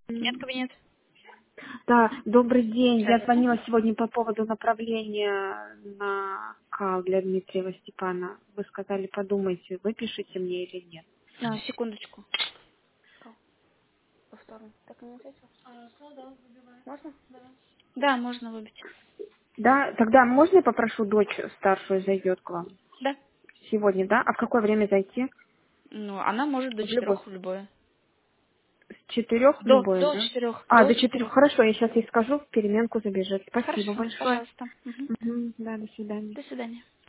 Нет, кабинет. Да, добрый день. Я Сейчас. звонила сегодня по поводу направления на КАЛ для Дмитриева Степана. Вы сказали, подумайте, выпишите мне или нет. Секундочку. Повторно. Так и не ответил? Можно? Да, можно выбить. Да, тогда можно я попрошу дочь старшую зайдет к вам? Да. Сегодня, да? А в какое время зайти? Ну, она может до В любой. 4 в любое. С 4 в любое, До да? 4. А, До до 4. 4. Хорошо, я сейчас ей скажу, в переменку забежит. Спасибо Хорошо, большое. пожалуйста. Мгм, да, до свидания. До свидания.